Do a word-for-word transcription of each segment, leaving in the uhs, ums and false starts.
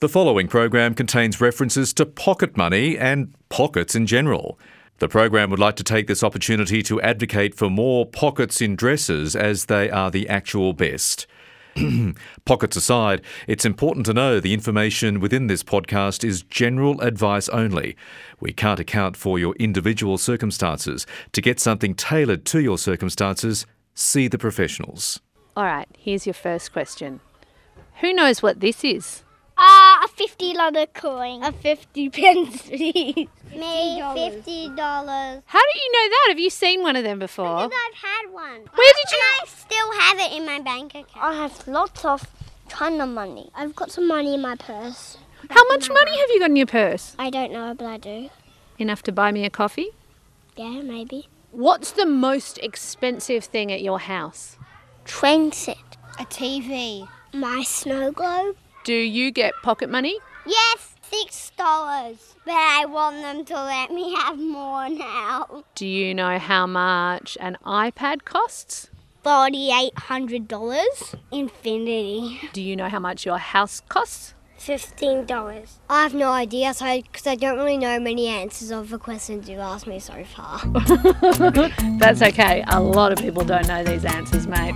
The following program contains references to pocket money and pockets in general. The program would like to take this opportunity to advocate for more pockets in dresses as they are the actual best. Pockets aside, it's important to know the information within this podcast is general advice only. We can't account for your individual circumstances. To get something tailored to your circumstances, see the professionals. All right, here's your first question. Who knows what this is? Uh, a fifty dollar coin. A fifty pence piece. Me, fifty dollars. How do you know that? Have you seen one of them before? Because I've had one. Where did you... And I still have it in my bank account. I have lots of ton of money. I've got some money in my purse. How much money have you got in your purse? I don't know, but I do. Enough to buy me a coffee? Yeah, maybe. What's the most expensive thing at your house? Train set. A T V. My snow globe. Do you get pocket money? Yes, six dollars. But I want them to let me have more now. Do you know how much an iPad costs? Forty-eight hundred dollars. Infinity. Do you know how much your house costs? Fifteen dollars. I have no idea, so because I don't really know many answers of the questions you've asked me so far. That's okay. A lot of people don't know these answers, mate.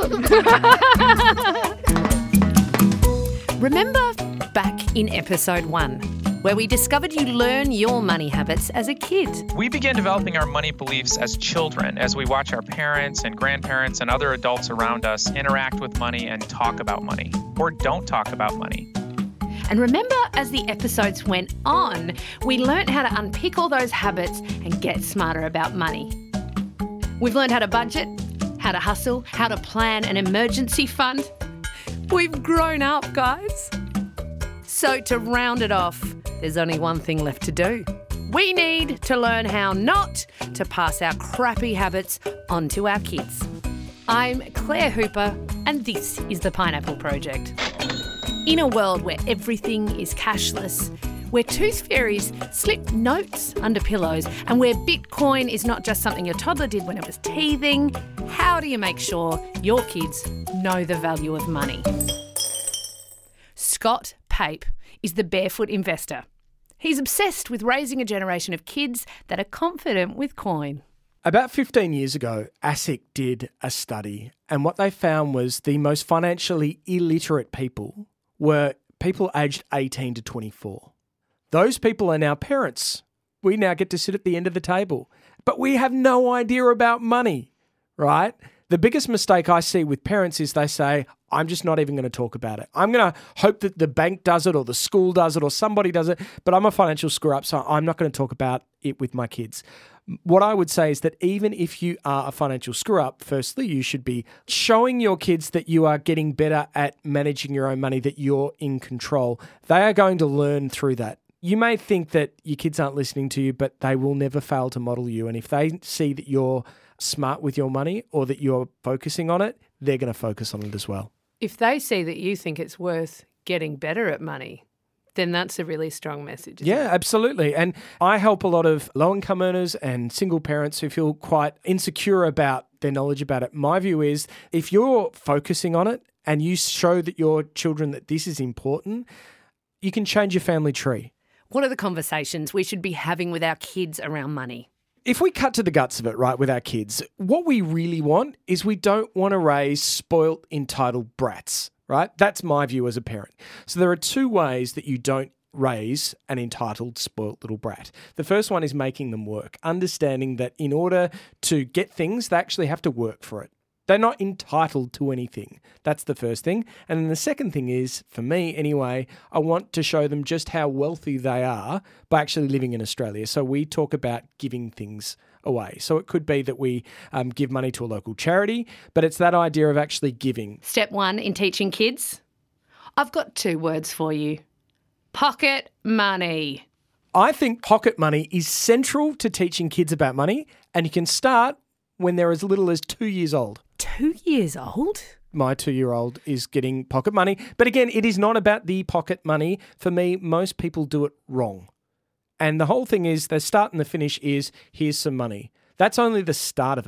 Remember back in episode one, where we discovered you learn your money habits as a kid. We began developing our money beliefs as children as we watch our parents and grandparents and other adults around us interact with money and talk about money, or don't talk about money. And remember, as the episodes went on, we learnt how to unpick all those habits and get smarter about money. We've learned how to budget, how to hustle, how to plan an emergency fund. We've grown up, guys. So to round it off, there's only one thing left to do. We need to learn how not to pass our crappy habits on to our kids. I'm Claire Hooper, and this is the Pineapple Project. In a world where everything is cashless, where tooth fairies slip notes under pillows, and where Bitcoin is not just something your toddler did when it was teething, how do you make sure your kids know the value of money? Scott Pape is the barefoot investor. He's obsessed with raising a generation of kids that are confident with coin. About fifteen years ago, ASIC did a study, and what they found was the most financially illiterate people were people aged eighteen to twenty-four. Those people are now parents. We now get to sit at the end of the table, but we have no idea about money, right? The biggest mistake I see with parents is they say, I'm just not even going to talk about it. I'm going to hope that the bank does it or the school does it or somebody does it, but I'm a financial screw-up, so I'm not going to talk about it with my kids. What I would say is that even if you are a financial screw-up, firstly, you should be showing your kids that you are getting better at managing your own money, that you're in control. They are going to learn through that. You may think that your kids aren't listening to you, but they will never fail to model you. And if they see that you're smart with your money or that you're focusing on it, they're going to focus on it as well. If they see that you think it's worth getting better at money, then that's a really strong message. Yeah, it? absolutely. And I help a lot of low-income earners and single parents who feel quite insecure about their knowledge about it. My view is if you're focusing on it and you show that your children that this is important, you can change your family tree. What are the conversations we should be having with our kids around money? If we cut to the guts of it, right, with our kids, what we really want is we don't want to raise spoilt, entitled brats, right? That's my view as a parent. So there are two ways that you don't raise an entitled, spoilt little brat. The first one is making them work, understanding that in order to get things, they actually have to work for it. They're not entitled to anything. That's the first thing. And then the second thing is, for me anyway, I want to show them just how wealthy they are by actually living in Australia. So we talk about giving things away. So it could be that we um, give money to a local charity, but it's that idea of actually giving. Step one in teaching kids. I've got two words for you. Pocket money. I think pocket money is central to teaching kids about money, and you can start when they're as little as two years old. Two years old? My two-year-old is getting pocket money. But again, it is not about the pocket money. For me, most people do it wrong. And the whole thing is the start and the finish is here's some money. That's only the start of it.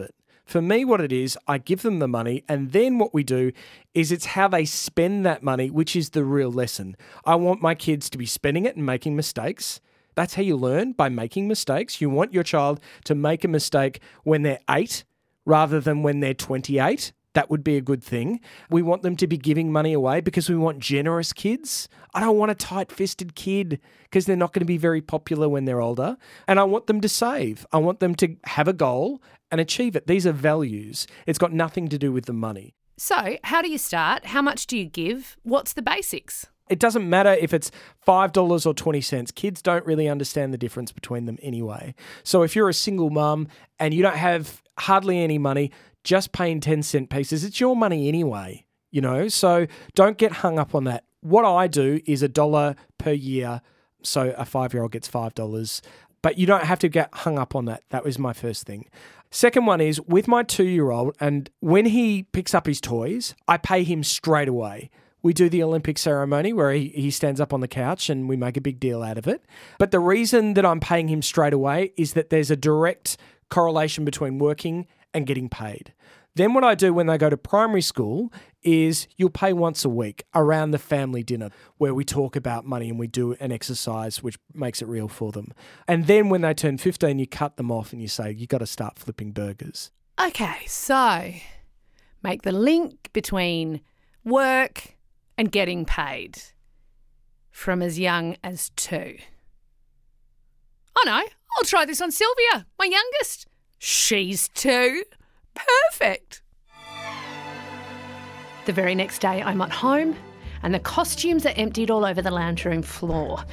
For me, what it is, I give them the money, and then what we do is it's how they spend that money, which is the real lesson. I want my kids to be spending it and making mistakes. That's how you learn, by making mistakes. You want your child to make a mistake when they're eight rather than when they're twenty-eight. That would be a good thing. We want them to be giving money away because we want generous kids. I don't want a tight-fisted kid because they're not going to be very popular when they're older. And I want them to save. I want them to have a goal and achieve it. These are values. It's got nothing to do with the money. So, how do you start? How much do you give? What's the basics? It doesn't matter if it's five dollars or twenty cents. Kids don't really understand the difference between them anyway. So if you're a single mum and you don't have hardly any money, just paying ten cent pieces, it's your money anyway, you know? So don't get hung up on that. What I do is a dollar per year. So a five-year-old gets five dollars. But you don't have to get hung up on that. That was my first thing. Second one is with my two-year-old, and when he picks up his toys, I pay him straight away. We do the Olympic ceremony where he, he stands up on the couch and we make a big deal out of it. But the reason that I'm paying him straight away is that there's a direct correlation between working and getting paid. Then what I do when they go to primary school is you'll pay once a week around the family dinner where we talk about money and we do an exercise which makes it real for them. And then when they turn fifteen, you cut them off and you say, you got to start flipping burgers. Okay, so make the link between work and getting paid from as young as two. Oh no, I'll try this on Sylvia, my youngest. She's two. Perfect. The very next day I'm at home and the costumes are emptied all over the lounge room floor.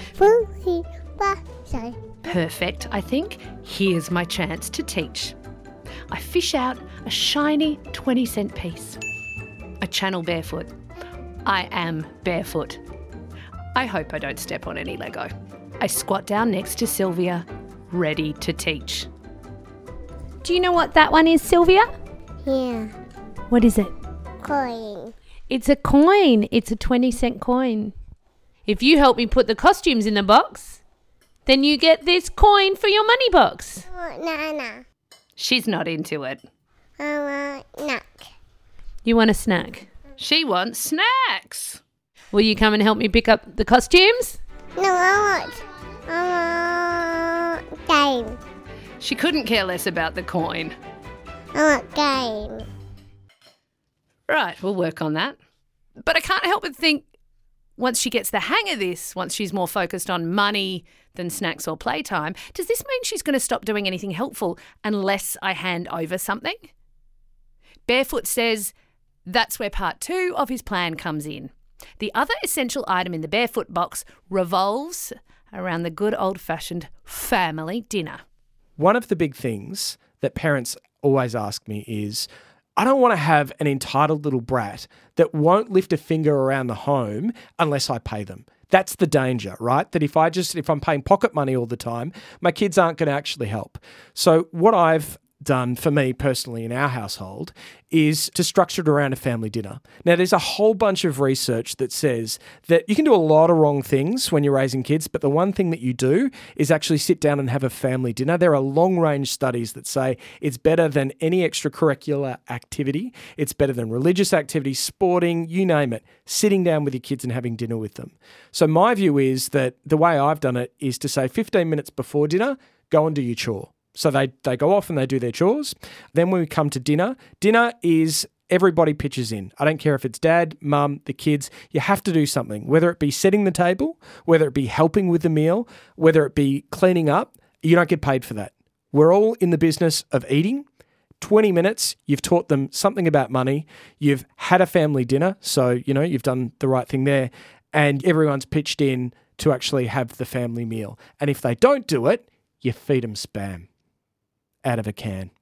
Perfect, I think. Here's my chance to teach. I fish out a shiny twenty cent piece. I channel barefoot. I am barefoot. I hope I don't step on any Lego. I squat down next to Sylvia, ready to teach. Do you know what that one is, Sylvia? Yeah. What is it? Coin. It's a coin. It's a twenty cent coin. If you help me put the costumes in the box, then you get this coin for your money box. I want Nana. She's not into it. I want snack. You want a snack? She wants snacks. Will you come and help me pick up the costumes? No, I want. I want game. She couldn't care less about the coin. I want game. Right, we'll work on that. But I can't help but think once she gets the hang of this, once she's more focused on money than snacks or playtime, does this mean she's going to stop doing anything helpful unless I hand over something? Barefoot says that's where part two of his plan comes in. The other essential item in the Barefoot box revolves around the good old-fashioned family dinner. One of the big things that parents always ask me is, I don't want to have an entitled little brat that won't lift a finger around the home unless I pay them. That's the danger, right? That if I just, if I'm paying pocket money all the time, my kids aren't going to actually help. So what I've done for me personally in our household is to structure it around a family dinner. Now, there's a whole bunch of research that says that you can do a lot of wrong things when you're raising kids, but the one thing that you do is actually sit down and have a family dinner. There are long-range studies that say it's better than any extracurricular activity. It's better than religious activity, sporting, you name it, sitting down with your kids and having dinner with them. So my view is that the way I've done it is to say fifteen minutes before dinner, go and do your chore. So they, they go off and they do their chores. Then when we come to dinner, dinner is everybody pitches in. I don't care if it's dad, mum, the kids. You have to do something, whether it be setting the table, whether it be helping with the meal, whether it be cleaning up. You don't get paid for that. We're all in the business of eating. twenty minutes, you've taught them something about money. You've had a family dinner. So, you know, you've done the right thing there. And everyone's pitched in to actually have the family meal. And if they don't do it, you feed them Spam. Out of a can.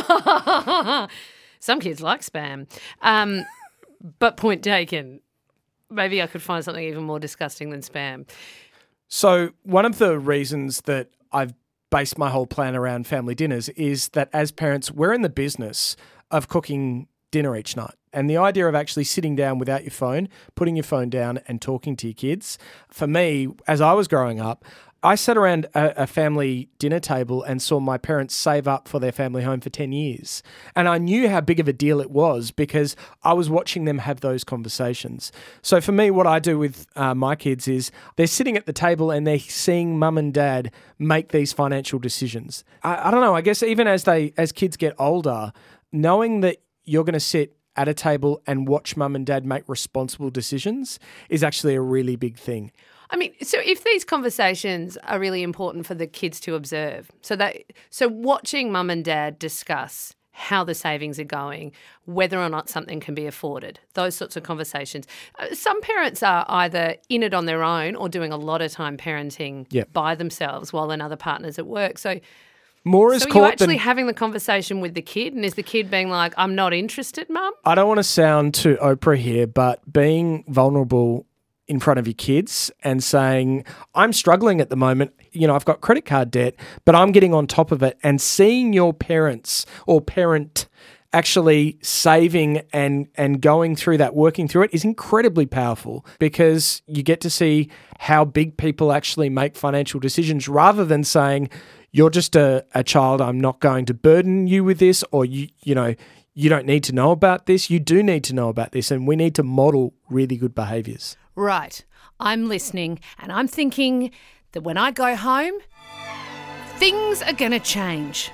Some kids like Spam. Um, but point taken. Maybe I could find something even more disgusting than Spam. So one of the reasons that I've based my whole plan around family dinners is that as parents, we're in the business of cooking dinner each night. And the idea of actually sitting down without your phone, putting your phone down and talking to your kids, for me, as I was growing up, I sat around a, a family dinner table and saw my parents save up for their family home for ten years. And I knew how big of a deal it was because I was watching them have those conversations. So for me, what I do with uh, my kids is they're sitting at the table and they're seeing mum and dad make these financial decisions. I, I don't know, I guess even as they as kids get older, knowing that you're going to sit at a table and watch mum and dad make responsible decisions is actually a really big thing. I mean, so if these conversations are really important for the kids to observe, so that so watching mum and dad discuss how the savings are going, whether or not something can be afforded, those sorts of conversations. Uh, some parents are either in it on their own or doing a lot of time parenting yep. by themselves while another partner's at work. So More is so are caught you actually than... having the conversation with the kid, and is the kid being like, I'm not interested, mum? I don't want to sound too Oprah here, but being vulnerable in front of your kids and saying, I'm struggling at the moment, you know, I've got credit card debt, but I'm getting on top of it, and seeing your parents or parent actually saving and and going through that, working through it, is incredibly powerful because you get to see how big people actually make financial decisions rather than saying, you're just a, a child, I'm not going to burden you with this, or, you you know, you don't need to know about this. You do need to know about this, and we need to model really good behaviours. Right. I'm listening and I'm thinking that when I go home, things are going to change.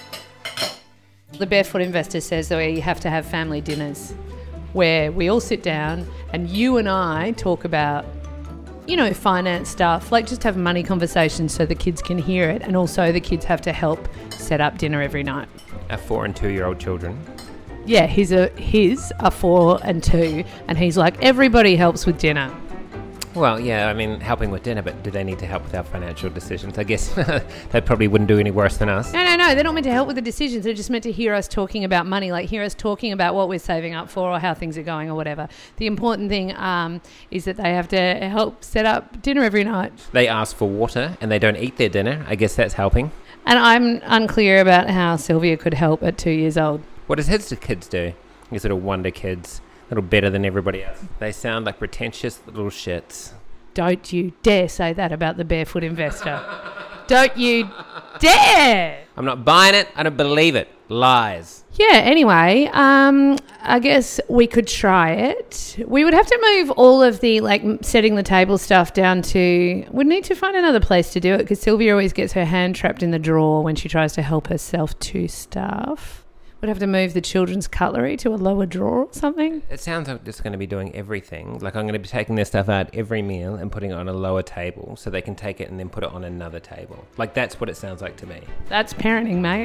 The Barefoot Investor says that you have to have family dinners where we all sit down and you and I talk about, you know, finance stuff, like just have money conversations so the kids can hear it, and also the kids have to help set up dinner every night. Our four and two-year-old children. Yeah, his are, his are four and two, and he's like, everybody helps with dinner. Well, yeah, I mean, helping with dinner, but do they need to help with our financial decisions? I guess they probably wouldn't do any worse than us. No, no, no, they're not meant to help with the decisions. They're just meant to hear us talking about money, like hear us talking about what we're saving up for or how things are going or whatever. The important thing um, is that they have to help set up dinner every night. They ask for water and they don't eat their dinner. I guess that's helping. And I'm unclear about how Sylvia could help at two years old. What does his kids do? These little wonder kids, a little better than everybody else. They sound like pretentious little shits. Don't you dare say that about the Barefoot Investor. Don't you dare! I'm not buying it. I don't believe it. Lies. Yeah, anyway, um, I guess we could try it. We would have to move all of the, like, setting the table stuff down to... We'd need to find another place to do it because Sylvia always gets her hand trapped in the drawer when she tries to help herself to stuff. We'd have to move the children's cutlery to a lower drawer or something. It sounds like just going to be doing everything. Like I'm going to be taking their stuff out every meal and putting it on a lower table so they can take it and then put it on another table. Like that's what it sounds like to me. That's parenting, mate.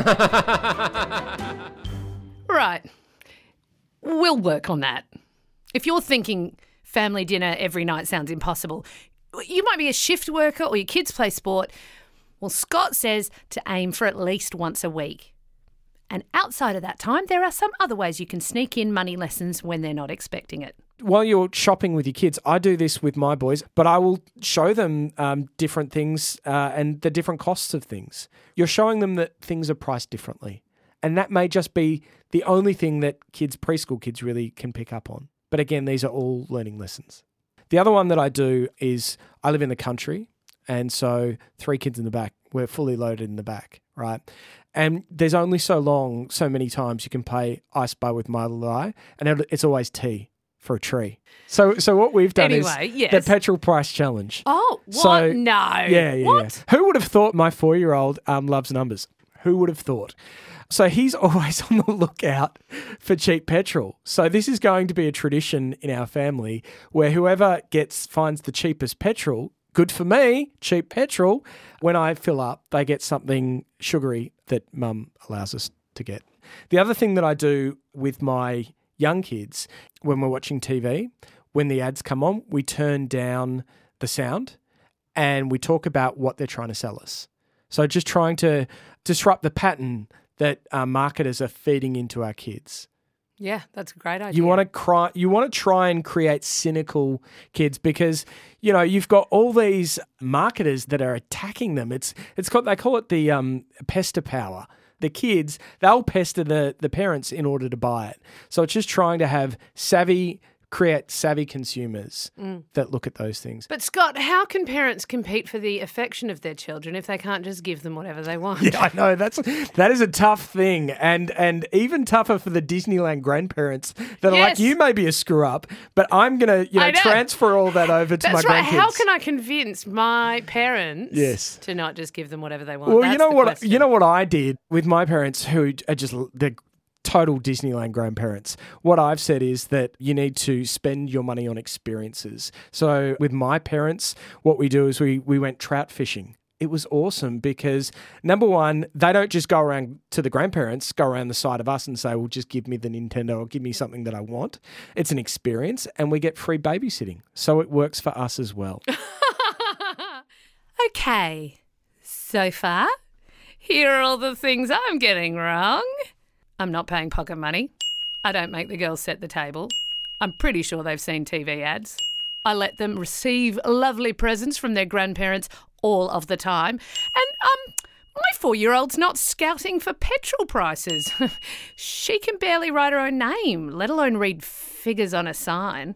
Right. We'll work on that. If you're thinking family dinner every night sounds impossible, you might be a shift worker or your kids play sport. Well, Scott says to aim for at least once a week. And outside of that time, there are some other ways you can sneak in money lessons when they're not expecting it. While you're shopping with your kids, I do this with my boys, but I will show them um, different things uh, and the different costs of things. You're showing them that things are priced differently. And that may just be the only thing that kids, preschool kids really can pick up on. But again, these are all learning lessons. The other one that I do is I live in the country, and so three kids in the back, we're fully loaded in the back, right? And there's only so long, so many times you can play I Spy with my little eye, and it's always T for a tree. So so what we've done anyway, is yes. the petrol price challenge. Oh, what? So, no. Yeah, yeah, what? yeah. Who would have thought my four-year-old um, loves numbers? Who would have thought? So he's always on the lookout for cheap petrol. So this is going to be a tradition in our family where whoever gets finds the cheapest petrol, good for me, cheap petrol. When I fill up, they get something sugary that mum allows us to get. The other thing that I do with my young kids, when we're watching T V, when the ads come on, we turn down the sound and we talk about what they're trying to sell us. So just trying to disrupt the pattern that uh, marketers are feeding into our kids. Yeah, that's a great idea. You want to cry, you want to try and create cynical kids because, you know, you've got all these marketers that are attacking them. It's it's got they call it the um, pester power. The kids, they'll pester the the parents in order to buy it. So it's just trying to have savvy create savvy consumers mm. that look at those things. But Scott, how can parents compete for the affection of their children if they can't just give them whatever they want? Yeah, I know. That's that is a tough thing, and and even tougher for the Disneyland grandparents that are yes. like, you may be a screw up, but I'm going to you know, know transfer all that over to That's my right. grandkids. How can I convince my parents yes. to not just give them whatever they want? Well, That's you know the what? question. You know what I did with my parents, who are just they're total Disneyland grandparents. What I've said is that you need to spend your money on experiences. So with my parents, what we do is we we went trout fishing. It was awesome because, number one, they don't just go around to the grandparents, go around the side of us and say, well, just give me the Nintendo or give me something that I want. It's an experience and we get free babysitting. So it works for us as well. Okay, so far, here are all the things I'm getting wrong. I'm not paying pocket money. I don't make the girls set the table. I'm pretty sure they've seen T V ads. I let them receive lovely presents from their grandparents all of the time. And um, my four-year-old's not scouting for petrol prices. She can barely write her own name, let alone read figures on a sign.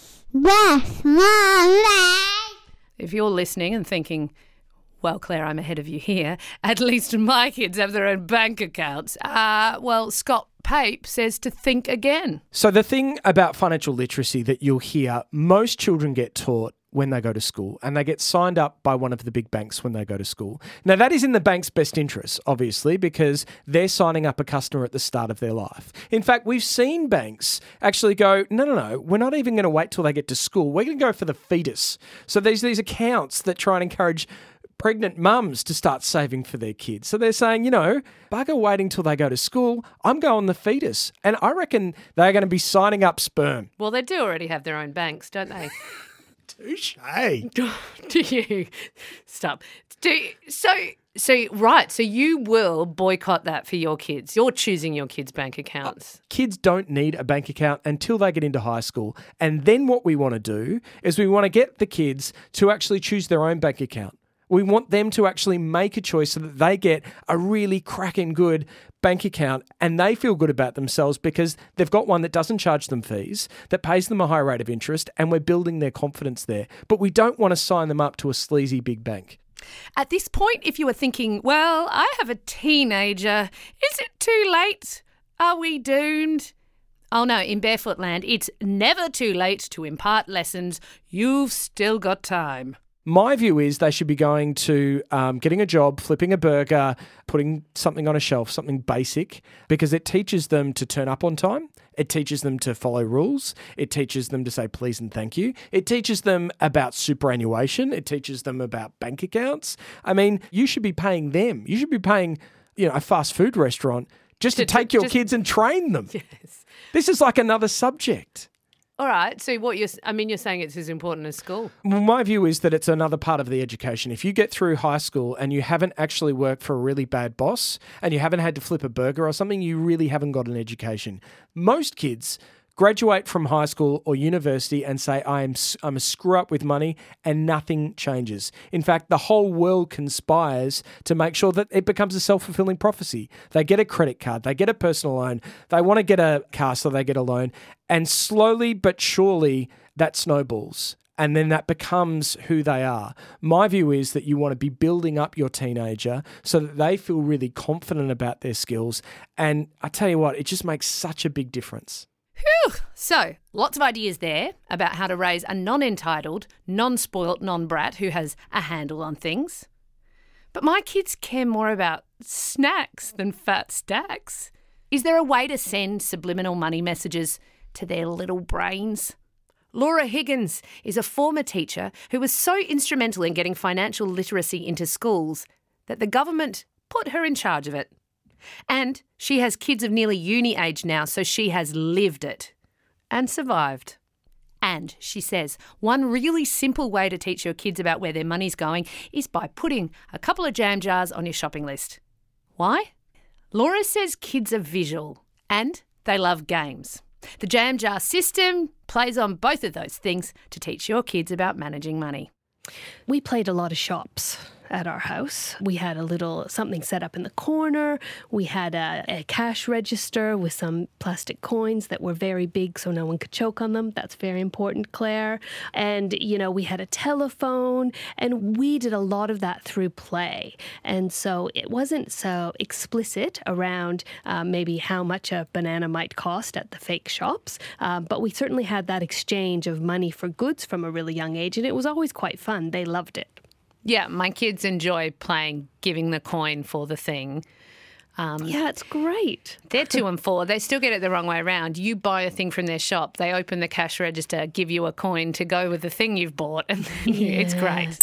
Yes, Mommy. If you're listening and thinking, well, Claire, I'm ahead of you here, at least my kids have their own bank accounts. Uh, well, Scott Pape says to think again. So the thing about financial literacy that you'll hear, most children get taught when they go to school, and they get signed up by one of the big banks when they go to school. Now, that is in the bank's best interest, obviously, because they're signing up a customer at the start of their life. In fact, we've seen banks actually go, no, no, no, we're not even going to wait till they get to school. We're going to go for the fetus. So there's these accounts that try and encourage pregnant mums to start saving for their kids. So they're saying, you know, bugger waiting till they go to school, I'm going the fetus. And I reckon they're going to be signing up sperm. Well, they do already have their own banks, don't they? Touche. Do you? Stop. Do you, so, so, right, so you will boycott that for your kids. You're choosing your kids' bank accounts. Kids don't need a bank account until they get into high school. And then what we want to do is we want to get the kids to actually choose their own bank account. We want them to actually make a choice so that they get a really cracking good bank account and they feel good about themselves because they've got one that doesn't charge them fees, that pays them a high rate of interest, and we're building their confidence there. But we don't want to sign them up to a sleazy big bank. At this point, if you were thinking, well, I have a teenager, is it too late? Are we doomed? Oh no, in Barefoot Land, it's never too late to impart lessons. You've still got time. My view is they should be going to um, getting a job, flipping a burger, putting something on a shelf, something basic, because it teaches them to turn up on time. It teaches them to follow rules. It teaches them to say please and thank you. It teaches them about superannuation. It teaches them about bank accounts. I mean, you should be paying them. You should be paying, you know, a fast food restaurant just to, to take your just, kids and train them. Yes. This is like another subject. All right. So what you're, I mean, you're saying it's as important as school. Well, my view is that it's another part of the education. If you get through high school and you haven't actually worked for a really bad boss and you haven't had to flip a burger or something, you really haven't got an education. Most kids graduate from high school or university and say, I am I'm a screw up with money, and nothing changes. In fact, the whole world conspires to make sure that it becomes a self-fulfilling prophecy. They get a credit card, they get a personal loan, they want to get a car, so they get a loan, and slowly but surely that snowballs. And then that becomes who they are. My view is that you want to be building up your teenager so that they feel really confident about their skills. And I tell you what, it just makes such a big difference. Whew. So, lots of ideas there about how to raise a non-entitled, non-spoilt non-brat who has a handle on things. But my kids care more about snacks than fat stacks. Is there a way to send subliminal money messages to their little brains? Laura Higgins is a former teacher who was so instrumental in getting financial literacy into schools that the government put her in charge of it. And she has kids of nearly uni age now, so she has lived it and survived. And she says one really simple way to teach your kids about where their money's going is by putting a couple of jam jars on your shopping list. Why? Laura says kids are visual and they love games. The jam jar system plays on both of those things to teach your kids about managing money. We played a lot of shops. at our house. We had a little something set up in the corner. We had a, a cash register with some plastic coins that were very big so no one could choke on them. That's very important, Claire. And, you know, we had a telephone, and we did a lot of that through play. And so it wasn't so explicit around uh, maybe how much a banana might cost at the fake shops, uh, but we certainly had that exchange of money for goods from a really young age, and it was always quite fun. They loved it. Yeah, my kids enjoy playing giving the coin for the thing. Um, yeah, it's great. They're two and four. They still get it the wrong way around. You buy a thing from their shop, they open the cash register, give you a coin to go with the thing you've bought, and then yeah. It's great.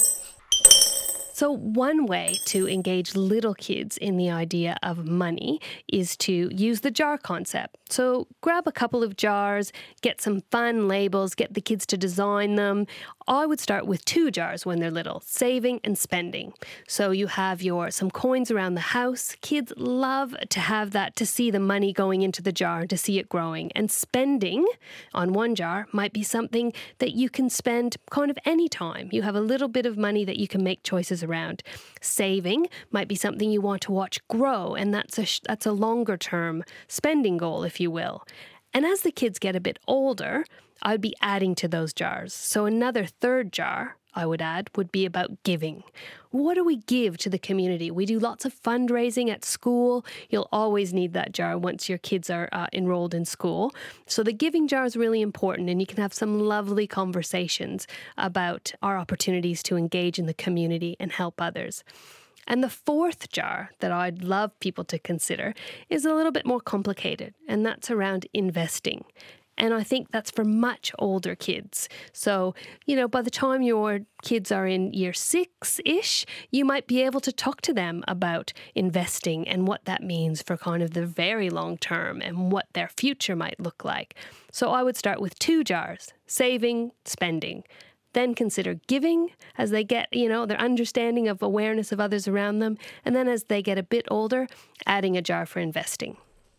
So one way to engage little kids in the idea of money is to use the jar concept. So grab a couple of jars, get some fun labels, get the kids to design them. I would start with two jars when they're little, saving and spending. So you have your some coins around the house. Kids love to have that, to see the money going into the jar and to see it growing. And spending on one jar might be something that you can spend kind of any time. You have a little bit of money that you can make choices around. Saving might be something you want to watch grow, and that's a that's a longer term spending goal, if you will. And as the kids get a bit older, I'd be adding to those jars. So another third jar I would add would be about giving. What do we give to the community? We do lots of fundraising at school. You'll always need that jar once your kids are uh, enrolled in school. So the giving jar is really important, and you can have some lovely conversations about our opportunities to engage in the community and help others. And the fourth jar that I'd love people to consider is a little bit more complicated, and that's around investing. And I think that's for much older kids. So, you know, by the time your kids are in year six-ish, you might be able to talk to them about investing and what that means for kind of the very long term and what their future might look like. So I would start with two jars, saving, spending. Then consider giving as they get, you know, their understanding of awareness of others around them. And then as they get a bit older, adding a jar for investing.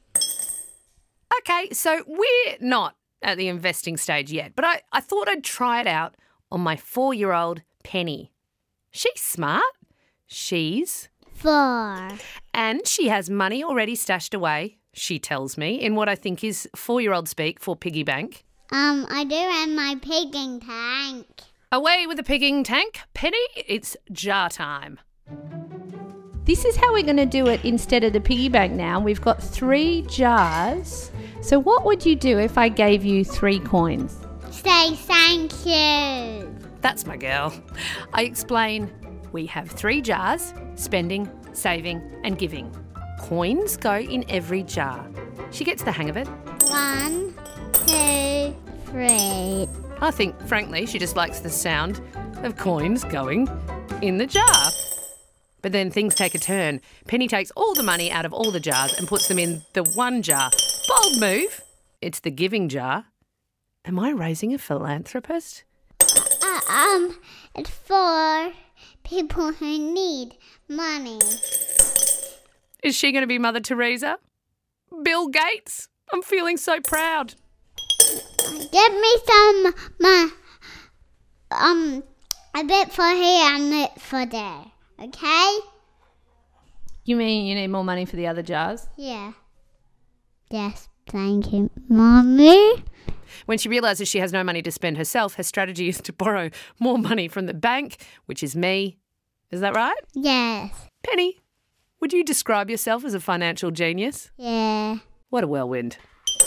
Okay, so we're not at the investing stage yet, but I, I thought I'd try it out on my four-year-old Penny. She's smart. She's... Four. And she has money already stashed away, she tells me, in what I think is four-year-old speak for piggy bank. Um, I do have my pigging tank. Away with the pigging tank, Penny. It's jar time. This is how we're going to do it instead of the piggy bank now. We've got three jars. So what would you do if I gave you three coins? Say thank you. That's my girl. I explain we have three jars, spending, saving and giving. Coins go in every jar. She gets the hang of it. One, two, three. I think, frankly, she just likes the sound of coins going in the jar. But then things take a turn. Penny takes all the money out of all the jars and puts them in the one jar. Bold move. It's the giving jar. Am I raising a philanthropist? Uh, um, it's for people who need money. Is she going to be Mother Teresa? Bill Gates? I'm feeling so proud. Give me some, my, um, a bit for here and a bit for there. Okay? You mean you need more money for the other jars? Yeah. Yes, thank you, Mommy. When she realises she has no money to spend herself, her strategy is to borrow more money from the bank, which is me. Is that right? Yes. Penny, would you describe yourself as a financial genius? Yeah. What a whirlwind.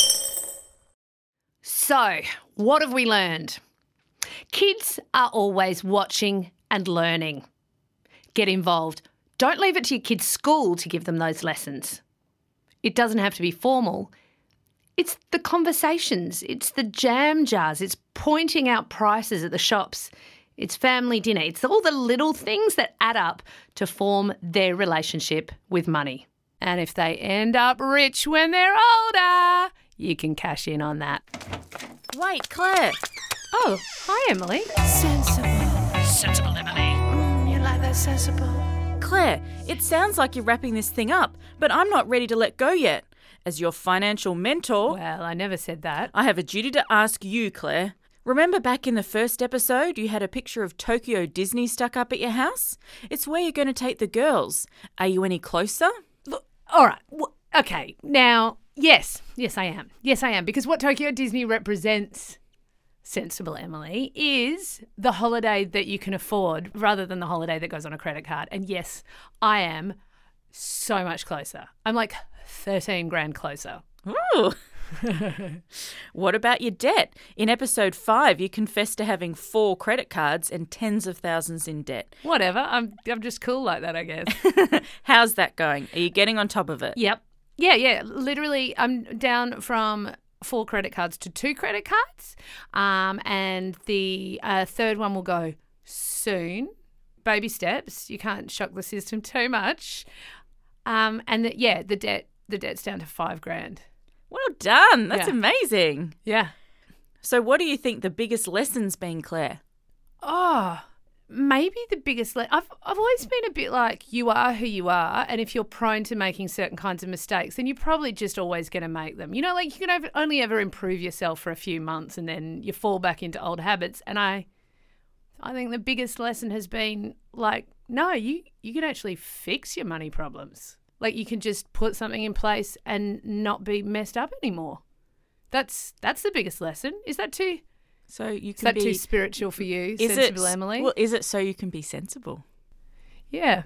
So, what have we learned? Kids are always watching and learning. Get involved. Don't leave it to your kids' school to give them those lessons. It doesn't have to be formal. It's the conversations. It's the jam jars. It's pointing out prices at the shops. It's family dinner. It's all the little things that add up to form their relationship with money. And if they end up rich when they're older, you can cash in on that. Wait, Claire. Oh, hi, Emily. Sensible. Sensible, Emily. Mm, you like that sensible? Claire, it sounds like you're wrapping this thing up, but I'm not ready to let go yet. As your financial mentor... Well, I never said that. I have a duty to ask you, Claire. Remember back in the first episode, you had a picture of Tokyo Disney stuck up at your house? It's where you're going to take the girls. Are you any closer? Look, all right. W- okay. Now, yes. Yes, I am. Yes, I am. Because what Tokyo Disney represents, sensible Emily, is the holiday that you can afford rather than the holiday that goes on a credit card. And yes, I am so much closer. I'm like thirteen grand closer. Ooh. What about your debt? In episode five, you confessed to having four credit cards and tens of thousands in debt. Whatever. I'm I'm just cool like that, I guess. How's that going? Are you getting on top of it? Yep. Yeah, yeah. Literally, I'm down from four credit cards to two credit cards. Um, and the uh, third one will go soon. Baby steps. You can't shock the system too much. Um, and the, yeah, the debt the debt's down to five grand. Well done. That's Yeah. amazing. Yeah. So what do you think the biggest lesson's been, Claire? Oh, maybe the biggest le- I've I've always been a bit like, you are who you are, and if you're prone to making certain kinds of mistakes, then you're probably just always going to make them. You know, like you can over, only ever improve yourself for a few months and then you fall back into old habits. And I I think the biggest lesson has been like, no, you you can actually fix your money problems. Like you can just put something in place and not be messed up anymore. That's that's the biggest lesson. Is that too So you Is can that be too spiritual for you, is sensible it, Emily? Well, is it so you can be sensible? Yeah.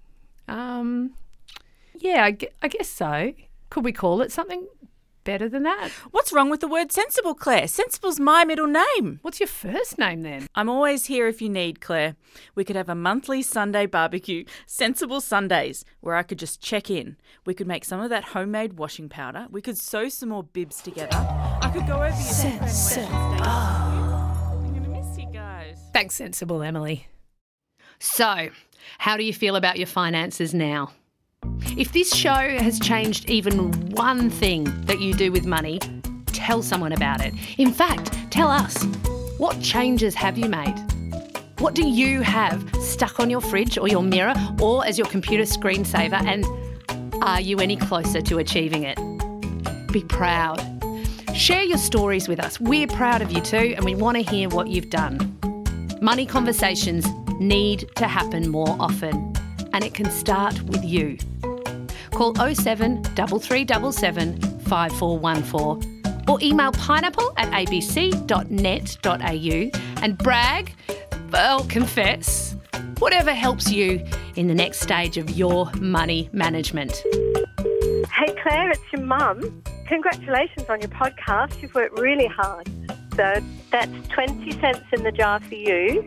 Um, yeah, I, gue- I guess so. Could we call it something better than that? What's wrong with the word sensible, Claire? Sensible's my middle name. What's your first name then? I'm always here if you need, Claire. We could have a monthly Sunday barbecue, Sensible Sundays, where I could just check in. We could make some of that homemade washing powder. We could sew some more bibs together. I could go over your Sensible. I'm going to miss you guys. Thanks, sensible Emily. So, how do you feel about your finances now? If this show has changed even one thing that you do with money, tell someone about it. In fact, tell us, what changes have you made? What do you have stuck on your fridge or your mirror or as your computer screensaver, and are you any closer to achieving it? Be proud. Share your stories with us. We're proud of you too, and we want to hear what you've done. Money conversations need to happen more often, and it can start with you. Call oh seven, three three seven seven, five four one four or email pineapple at a b c dot net dot a u and brag, well, confess, whatever helps you in the next stage of your money management. Hey Claire, it's your mum. Congratulations on your podcast. You've worked really hard. So that's twenty cents in the jar for you.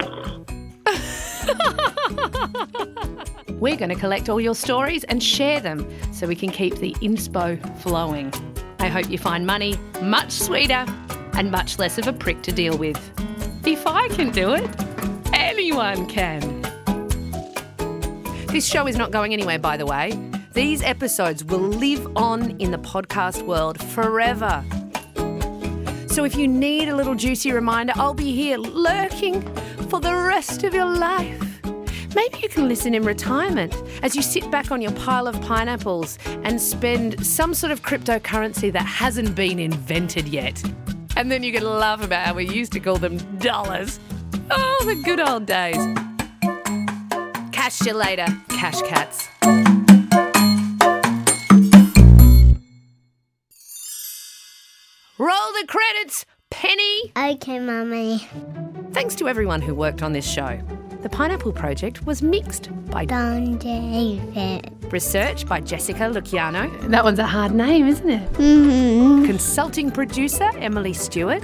We're going to collect all your stories and share them so we can keep the inspo flowing. I hope you find money much sweeter and much less of a prick to deal with. If I can do it, anyone can. This show is not going anywhere, by the way. These episodes will live on in the podcast world forever. So if you need a little juicy reminder, I'll be here lurking for the rest of your life. Maybe you can listen in retirement as you sit back on your pile of pineapples and spend some sort of cryptocurrency that hasn't been invented yet. And then you can laugh about how we used to call them dollars. Oh, the good old days. Catch you later, cash cats. Roll the credits, Penny. Okay, Mummy. Thanks to everyone who worked on this show. The Pineapple Project was mixed by Don David. Research by Jessica Luciano. That one's a hard name, isn't it? Mm-hmm. Consulting producer Emily Stewart.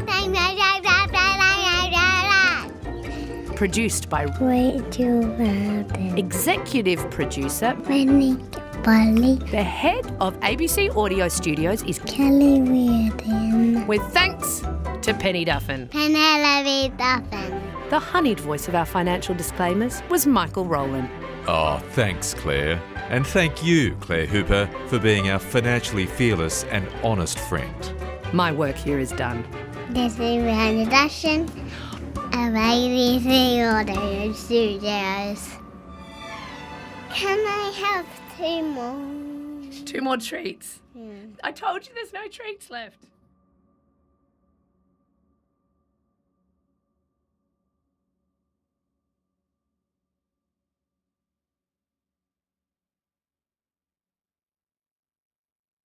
Produced by Rachel Weldon. Executive producer Rennie Bolly. The head of A B C Audio Studios is Kelly Reardon. with thanks to Penny Duffin. Penelope Duffin. The honeyed voice of our financial disclaimers was Michael Rowland. Oh, thanks, Claire. And thank you, Claire Hooper, for being our financially fearless and honest friend. My work here is done. This is Rennie Duffin of A B C Audio Studios. Can I have two more? Two more treats. Yeah. I told you there's no treats left.